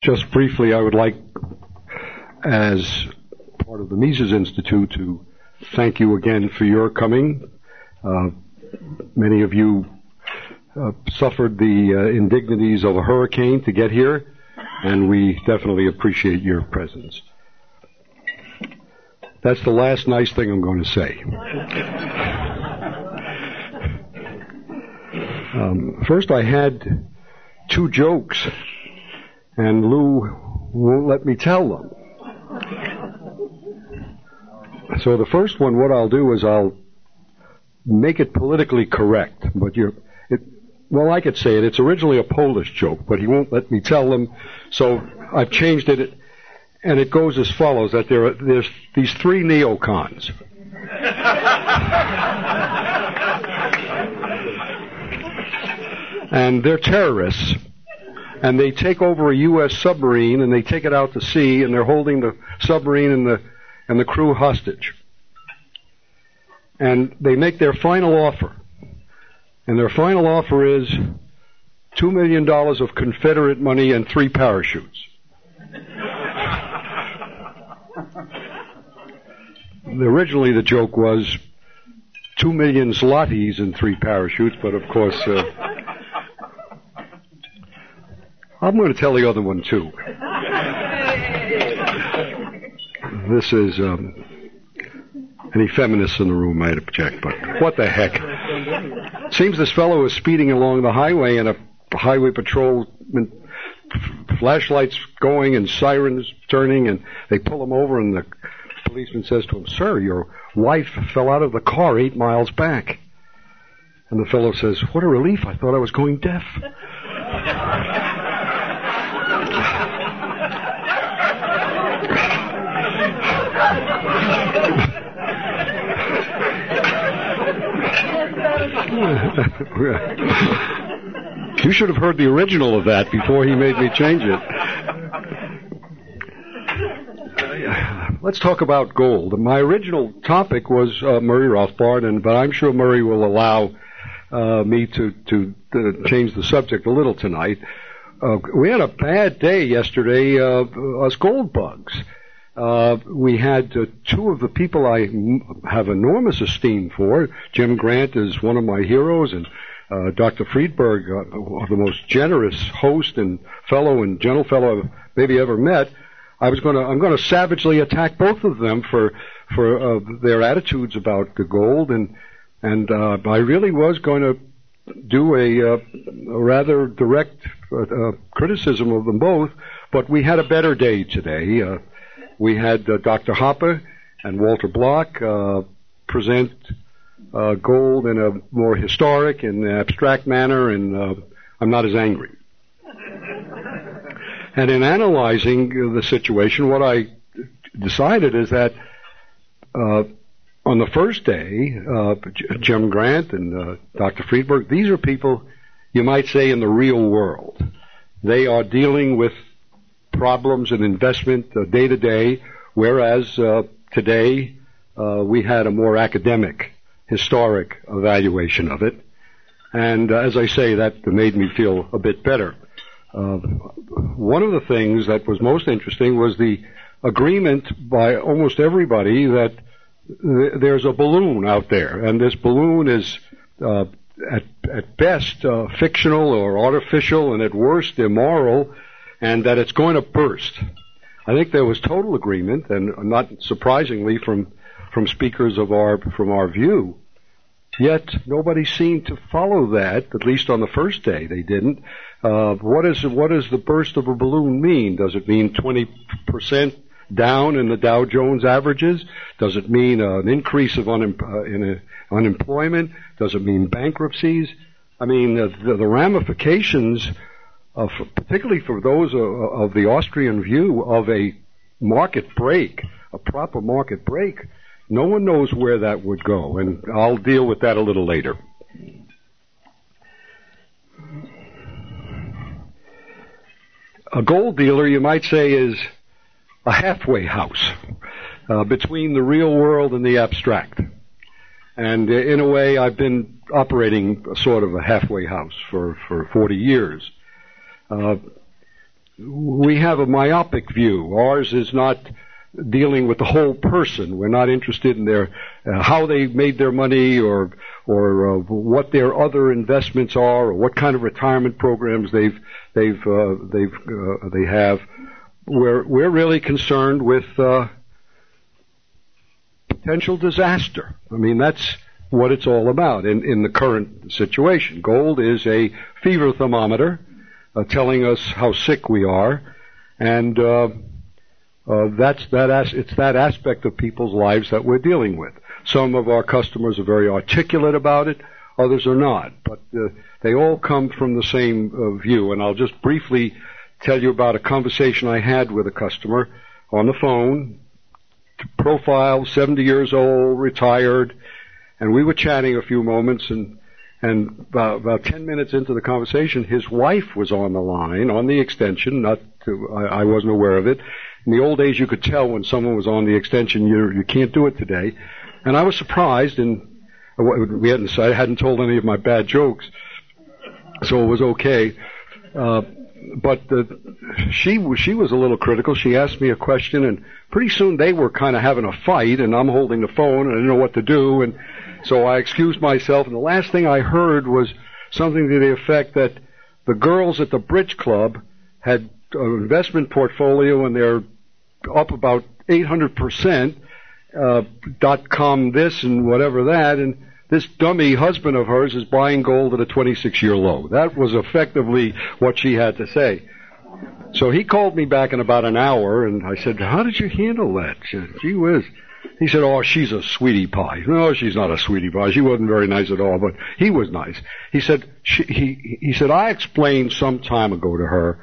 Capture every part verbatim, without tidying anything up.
just briefly, I would like, as part of the Mises Institute, to thank you again for your coming. Uh, many of you uh, suffered the uh, indignities of a hurricane to get here, and we definitely appreciate your presence. That's the last nice thing I'm going to say. um, first, I had two jokes, and Lou won't let me tell them. So the first one, what I'll do is I'll make it politically correct. But you're, it, well, I could say it. It's originally a Polish joke, but he won't let me tell them. So I've changed it, and it goes as follows: that there are there's these three neocons. And they're terrorists. And they take over a U S submarine, and they take it out to sea, and they're holding the submarine and the and the crew hostage. And they make their final offer. And their final offer is two million dollars of Confederate money and three parachutes. Originally the joke was two million zlotys and three parachutes, but of course... Uh, I'm going to tell the other one, too. This is, um, any feminists in the room might object, but what the heck. Seems this fellow is speeding along the highway, and a highway patrol, flashlights going and sirens turning, and they pull him over, and the policeman says to him, "Sir, your wife fell out of the car eight miles back." And the fellow says, "What a relief, I thought I was going deaf." You should have heard the original of that before he made me change it. Uh, let's talk about gold. My original topic was uh, Murray Rothbard, and but I'm sure Murray will allow uh, me to, to to change the subject a little tonight. Uh, we had a bad day yesterday, uh, us gold bugs. Uh, we had uh, two of the people I m- have enormous esteem for. Jim Grant is one of my heroes, and uh, Doctor Friedberg, uh, the most generous host and fellow and gentle fellow I've maybe ever met. I was going to, I'm going to savagely attack both of them for for uh, their attitudes about the gold, and and uh, I really was going to do a, uh, a rather direct uh, uh, criticism of them both. But we had a better day today. Uh, We had uh, Doctor Hoppe and Walter Block uh, present uh, gold in a more historic and abstract manner, and uh, I'm not as angry. And in analyzing the situation, what I decided is that uh, on the first day, uh, Jim Grant and uh, Doctor Friedberg, these are people, you might say, in the real world. They are dealing with problems and investment uh, day to day, whereas uh, today uh, we had a more academic, historic evaluation of it. And uh, as I say, that made me feel a bit better. Uh, one of the things that was most interesting was the agreement by almost everybody that th- there's a balloon out there, and this balloon is uh, at, at best uh, fictional or artificial, and at worst immoral, and that it's going to burst. I think there was total agreement, and not surprisingly from from speakers of our from our view. Yet nobody seemed to follow that. At least on the first day, they didn't. Uh, what is what does the burst of a balloon mean? Does it mean twenty percent down in the Dow Jones averages? Does it mean uh, an increase of unem- uh, in a, unemployment? Does it mean bankruptcies? I mean, uh, the, the ramifications. Uh, for, particularly for those uh, of the Austrian view of a market break, a proper market break, no one knows where that would go, and I'll deal with that a little later. A gold dealer, you might say, is a halfway house uh, between the real world and the abstract. And uh, in a way, I've been operating a sort of a halfway house for, for forty years. Uh, we have a myopic view. Ours is not dealing with the whole person. We're not interested in their uh, how they made their money, or or uh, what their other investments are, or what kind of retirement programs they've they've uh, they've uh, they have. We're we're really concerned with uh, potential disaster. I mean, that's what it's all about in in the current situation. Gold is a fever thermometer, uh, telling us how sick we are, and uh, Uh, that's that. As, it's that aspect of people's lives that we're dealing with. Some of our customers are very articulate about it; others are not. But uh, they all come from the same uh, view. And I'll just briefly tell you about a conversation I had with a customer on the phone. Profile, seventy years old, retired, and we were chatting a few moments. And and about, about ten minutes into the conversation, his wife was on the line on the extension. Not to, I, I wasn't aware of it. In the old days, you could tell when someone was on the extension. You you can't do it today. And I was surprised, and we hadn't I hadn't told any of my bad jokes, so it was okay. Uh, but uh, she she was a little critical. She asked me a question, and pretty soon they were kind of having a fight, and I'm holding the phone, and I didn't know what to do, and so I excused myself. And the last thing I heard was something to the effect that the girls at the bridge club had an investment portfolio, and they're up about eight hundred percent, uh, dot com this and whatever that, and this dummy husband of hers is buying gold at a twenty-six year low. That was effectively what she had to say. So he called me back in about an hour, and I said, how did you handle that? She said, gee whiz. He said, oh, she's a sweetie pie. No, she's not a sweetie pie. She wasn't very nice at all, but he was nice. He said, she, he, he said, I explained some time ago to her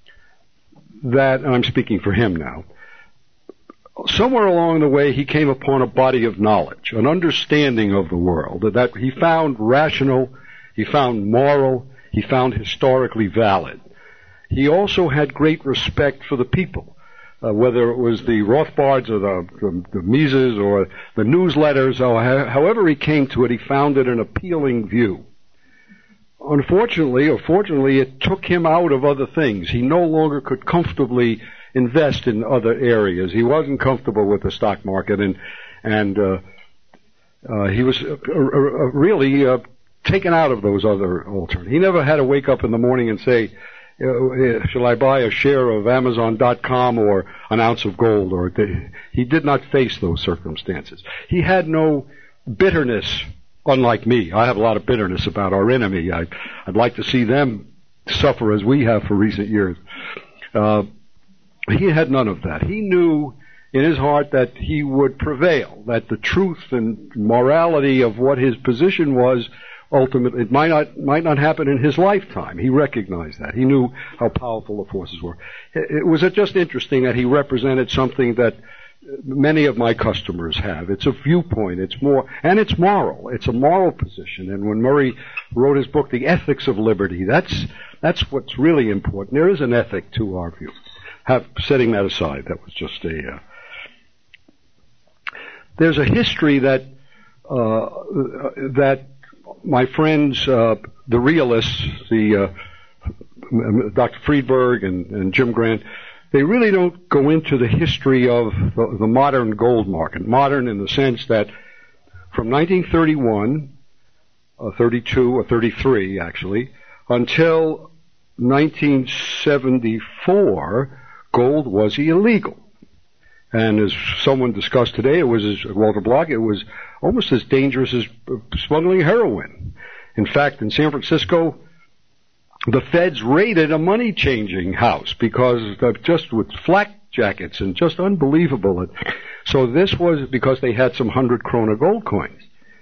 that, and I'm speaking for him now, somewhere along the way he came upon a body of knowledge, an understanding of the world, that he found rational, he found moral, he found historically valid. He also had great respect for the people, uh, whether it was the Rothbards or the, the, the Mises or the newsletters, or however he came to it, he found it an appealing view. Unfortunately, or fortunately, it took him out of other things. He no longer could comfortably invest in other areas. He wasn't comfortable with the stock market, and and uh, uh, he was uh, uh, really uh, taken out of those other alternatives. He never had to wake up in the morning and say, uh, shall I buy a share of Amazon dot com or an ounce of gold? Or he did not face those circumstances. He had no bitterness. Unlike me, I have a lot of bitterness about our enemy. I, I'd like to see them suffer as we have for recent years. Uh, he had none of that. He knew in his heart that he would prevail, that the truth and morality of what his position was, ultimately, it might not, might not happen in his lifetime. He recognized that. He knew how powerful the forces were. It was just interesting that he represented something that many of my customers have. It's a viewpoint. It's more, and it's moral. It's a moral position. And when Murray wrote his book, The Ethics of Liberty, that's that's what's really important. There is an ethic to our view. Have, setting that aside, that was just a. Uh, there's a history that uh, that my friends, uh, the realists, the uh, Doctor Friedberg and, and Jim Grant, they really don't go into the history of the, the modern gold market. Modern in the sense that from nineteen thirty-one, uh, thirty-two, or thirty-three actually, until nineteen seventy-four, gold was illegal. And as someone discussed today, it was, as Walter Block, it was almost as dangerous as smuggling heroin. In fact, in San Francisco, the feds raided a money-changing house because of just with flak jackets and just unbelievable. So this was because they had some hundred krona gold coins.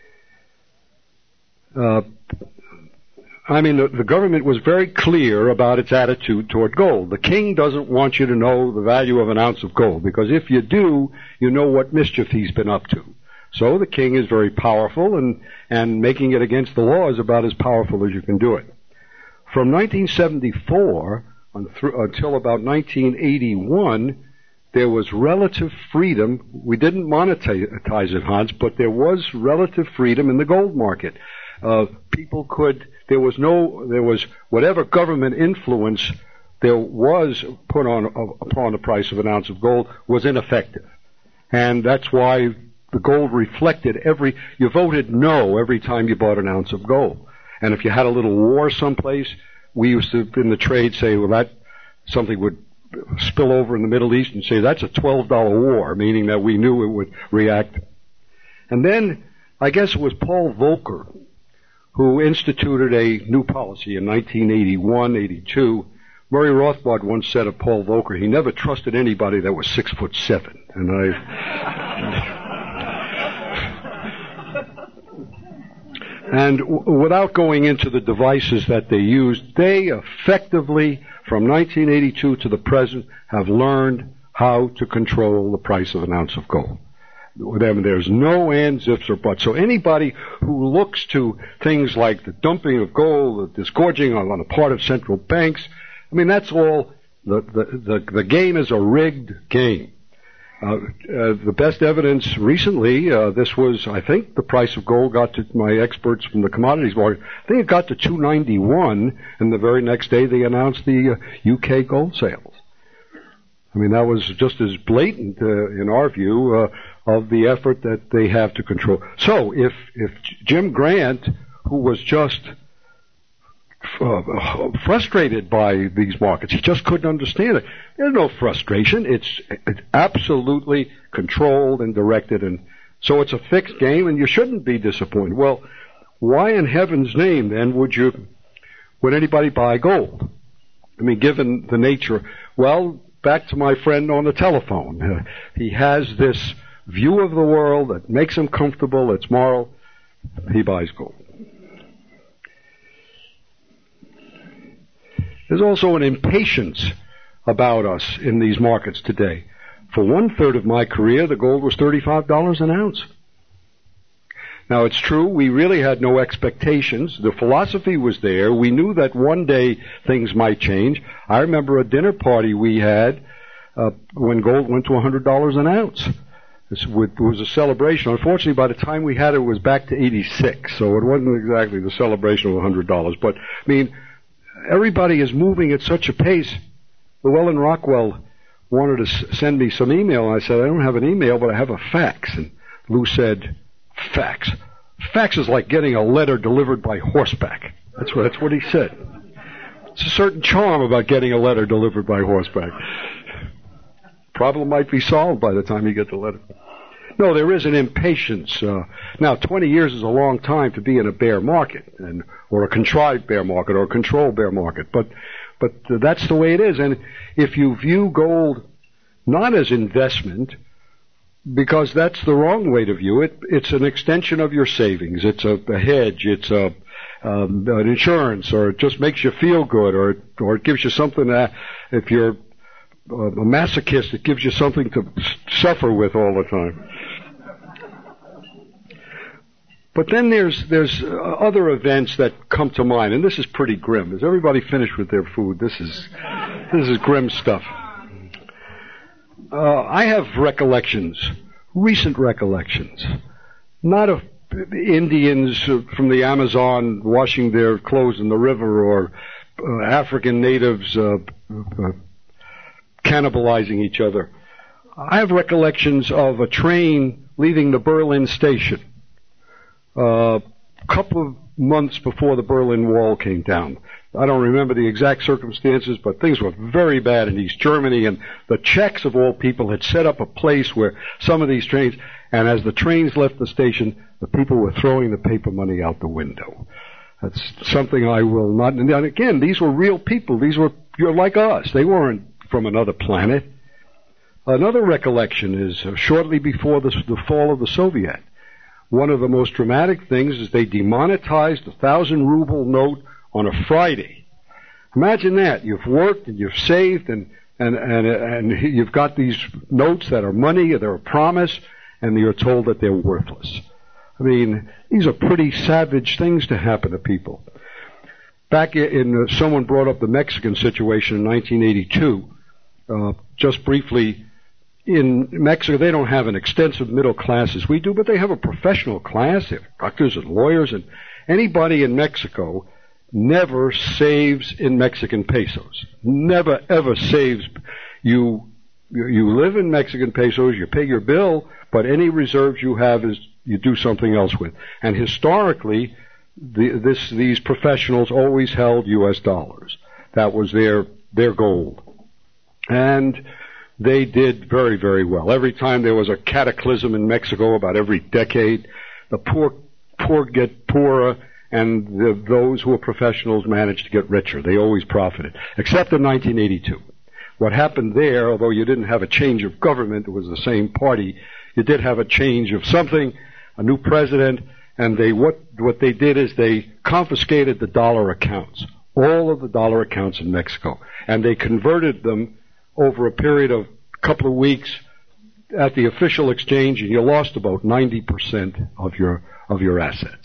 Uh, I mean, the, the government was very clear about its attitude toward gold. The king doesn't want you to know the value of an ounce of gold, because if you do, you know what mischief he's been up to. So the king is very powerful, and, and making it against the law is about as powerful as you can do it. From nineteen seventy-four on th- until about nineteen eighty-one, there was relative freedom. We didn't monetize it, Hans, but there was relative freedom in the gold market. Uh, people could, there was no, there was whatever government influence there was put on uh, upon the price of an ounce of gold was ineffective. And that's why the gold reflected every, you voted no every time you bought an ounce of gold. And if you had a little war someplace, we used to, in the trade, say, well, that, something would spill over in the Middle East and say, that's a twelve dollar war, meaning that we knew it would react. And then, I guess it was Paul Volcker who instituted a new policy in nineteen eighty-one, eighty-two. Murray Rothbard once said of Paul Volcker, he never trusted anybody that was six foot seven. And I... And w- without going into the devices that they used, they effectively, from nineteen eighty-two to the present, have learned how to control the price of an ounce of gold. There's no ands, ifs, or buts. So anybody who looks to things like the dumping of gold, the disgorging on, on the part of central banks, I mean, that's all, the, the, the, the game is a rigged game. Uh, uh, the best evidence recently, uh, this was, I think, the price of gold got to, my experts from the commodities market, I think it got to two ninety-one, and the very next day they announced the uh, U K gold sales. I mean, that was just as blatant, uh, in our view, uh, of the effort that they have to control. So, if, if Jim Grant, who was just Uh, frustrated by these markets. He just couldn't understand it. There's no frustration. It's, it's absolutely controlled and directed, and so it's a fixed game, and you shouldn't be disappointed. Well, why in heaven's name, then, would you, would anybody buy gold? I mean, given the nature. Well, back to my friend on the telephone. Uh, he has this view of the world that makes him comfortable, it's moral. He buys gold. There's also an impatience about us in these markets today. For one-third of my career, the gold was thirty-five dollars an ounce. Now, it's true, we really had no expectations. The philosophy was there. We knew that one day things might change. I remember a dinner party we had uh, when gold went to one hundred dollars an ounce. It was a celebration. Unfortunately, by the time we had it, it was back to eighty-six, so it wasn't exactly the celebration of one hundred dollars. But, I mean, everybody is moving at such a pace. Llewellyn Rockwell wanted to s- send me some email, and I said, I don't have an email, but I have a fax. And Lou said, fax? Fax is like getting a letter delivered by horseback. That's what, that's what he said. It's a certain charm about getting a letter delivered by horseback. Problem might be solved by the time you get the letter. No, there is an impatience. Uh, now, twenty years is a long time to be in a bear market, and or a contrived bear market, or a controlled bear market. But, but uh, that's the way it is. And if you view gold not as investment, because that's the wrong way to view it, it's an extension of your savings. It's a, a hedge. It's a um, an insurance, or it just makes you feel good, or or it gives you something that if you're a masochist, it gives you something to suffer with all the time. But then there's there's other events that come to mind, and this is pretty grim. Is everybody finished with their food? This is this is grim stuff. Uh, I have recollections, recent recollections, not of Indians from the Amazon washing their clothes in the river, or uh, African natives uh, uh, cannibalizing each other. I have recollections of a train leaving the Berlin station a uh, couple of months before the Berlin Wall came down. I don't remember the exact circumstances, but things were very bad in East Germany, and the Czechs, of all people, had set up a place where some of these trains, and as the trains left the station, the people were throwing the paper money out the window. That's something I will not... And again, these were real people. These were, you're like us. They weren't from another planet. Another recollection is uh, shortly before the, the fall of the Soviet. One of the most dramatic things is they demonetized the thousand ruble note on a Friday. Imagine that. You've worked and you've saved and, and, and, and you've got these notes that are money, they're a promise, and you're told that they're worthless. I mean, these are pretty savage things to happen to people. Back in, uh, someone brought up the Mexican situation in nineteen eighty-two. Uh, just briefly, in Mexico, they don't have an extensive middle class as we do, but they have a professional class. They have doctors and lawyers, and anybody in Mexico never saves in Mexican pesos. Never, ever saves. You, you live in Mexican pesos, you pay your bill, but any reserves you have is you do something else with. And historically, the, this, these professionals always held U S dollars. That was their, their gold. And they did very, very well. Every time there was a cataclysm in Mexico, about every decade, the poor, poor get poorer, and the, those who were professionals managed to get richer. They always profited. Except in nineteen eighty-two. What happened there, although you didn't have a change of government, it was the same party, you did have a change of something, a new president, and they, what, what they did is they confiscated the dollar accounts. All of the dollar accounts in Mexico. And they converted them over a period of a couple of weeks at the official exchange, and you lost about ninety percent of your, of your assets.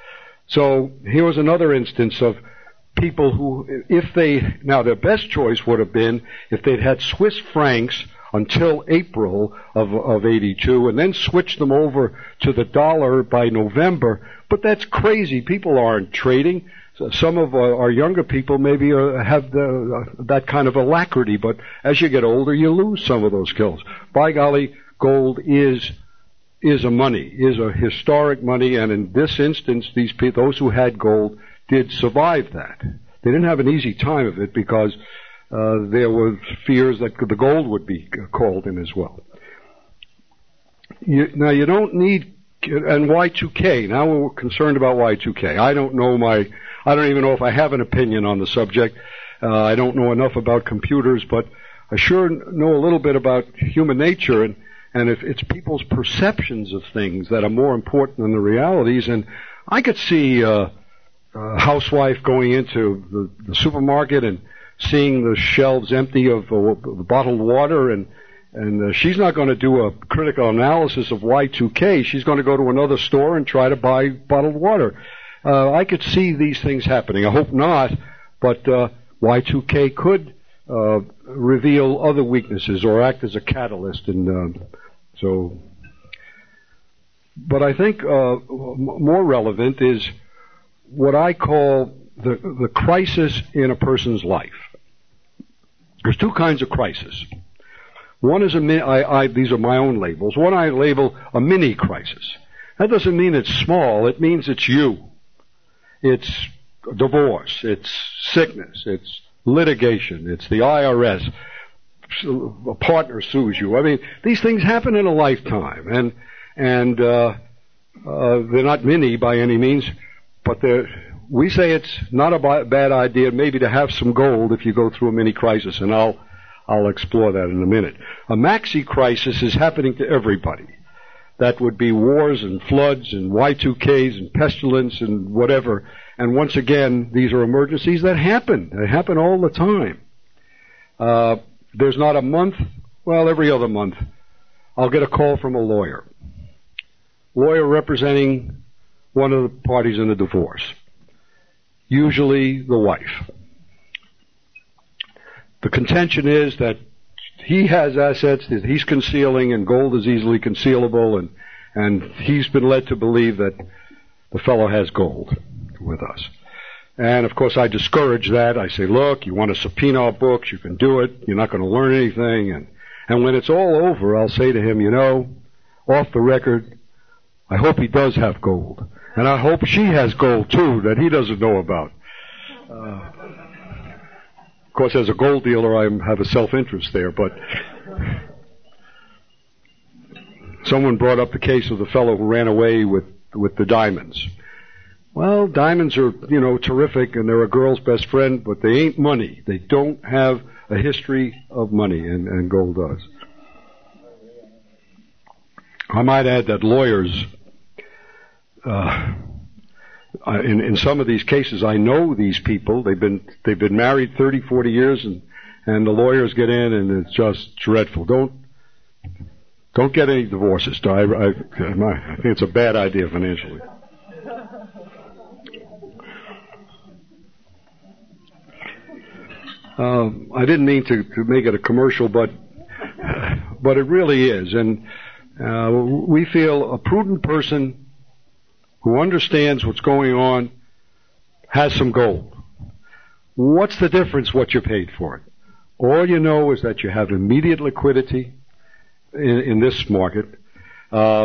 So here was another instance of people who, if they, now their best choice would have been if they'd had Swiss francs until April of, of eighty-two and then switched them over to the dollar by November. But that's crazy. People aren't trading. So some of our, our younger people maybe uh, have the, uh, that kind of alacrity, but as you get older, you lose some of those skills. By golly, gold is is a money, is a historic money, and in this instance, these people, those who had gold, did survive that. They didn't have an easy time of it because uh, there were fears that the gold would be called in as well. You, now, you don't need, and Y two K, now we're concerned about Y two K. I don't know my, I don't even know if I have an opinion on the subject. Uh, I don't know enough about computers, but I sure know a little bit about human nature, and And if it's people's perceptions of things that are more important than the realities. And I could see uh, a housewife going into the, the supermarket and seeing the shelves empty of uh, bottled water, and and uh, she's not going to do a critical analysis of Y two K. She's going to go to another store and try to buy bottled water. Uh, I could see these things happening. I hope not, but uh, Y two K could uh, reveal other weaknesses or act as a catalyst. And uh, so, but I think uh, more relevant is what I call the the crisis in a person's life. There's two kinds of crisis. One is a mi- I, I, these are my own labels. One I label a mini crisis. That doesn't mean it's small. It means it's you. It's divorce. It's sickness. It's litigation. It's the I R S. A partner sues you. I mean, these things happen in a lifetime, and and uh, uh, they're not many by any means, but they're. We say it's not a bad idea maybe to have some gold if you go through a mini crisis, and I'll I'll explore that in a minute. A maxi crisis is happening to everybody. That would be wars and floods and Y two Ks and pestilence and whatever. And once again, these are emergencies that happen. They happen all the time. Uh, there's not a month, well, every other month, I'll get a call from a lawyer. Lawyer representing one of the parties in a divorce. Usually the wife. The contention is that he has assets that he's concealing, and gold is easily concealable, and, and he's been led to believe that the fellow has gold with us. And of course I discourage that. I say, look, you want to subpoena our books, you can do it, you're not going to learn anything. And, and when it's all over, I'll say to him, you know, off the record, I hope he does have gold. And I hope she has gold too that he doesn't know about. Uh, of course, as a gold dealer, I have a self-interest there, but someone brought up the case of the fellow who ran away with, with the diamonds. Well, diamonds are, you know, terrific, and they're a girl's best friend, but they ain't money. They don't have a history of money, and, and gold does. I might add that lawyers, uh, in, in some of these cases, I know these people. They've been they've been married thirty, forty years, and and the lawyers get in, and it's just dreadful. Don't don't get any divorces. I, I, I think it's a bad idea financially. Um, I didn't mean to, to make it a commercial, but but it really is, and uh, we feel a prudent person who understands what's going on has some gold. What's the difference what you paid for it? All you know is that you have immediate liquidity in, in this market, uh,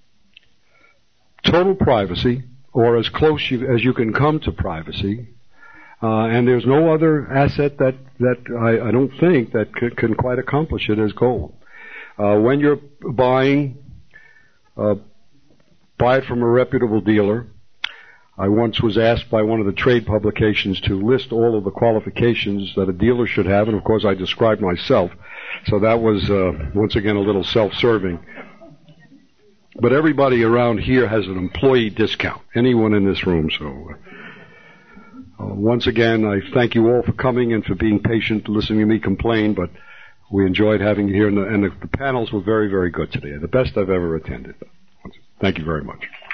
total privacy, or as close you, as you can come to privacy, uh, and there's no other asset that, that I, I don't think that c- can quite accomplish it as gold. Uh, when you're buying, uh, buy it from a reputable dealer. I once was asked by one of the trade publications to list all of the qualifications that a dealer should have, and of course I described myself, so that was uh, once again a little self-serving. But everybody around here has an employee discount, anyone in this room, so uh, uh, once again I thank you all for coming and for being patient, listening to me complain, but we enjoyed having you here, and the, and the, the panels were very, very good today, the best I've ever attended. Thank you very much.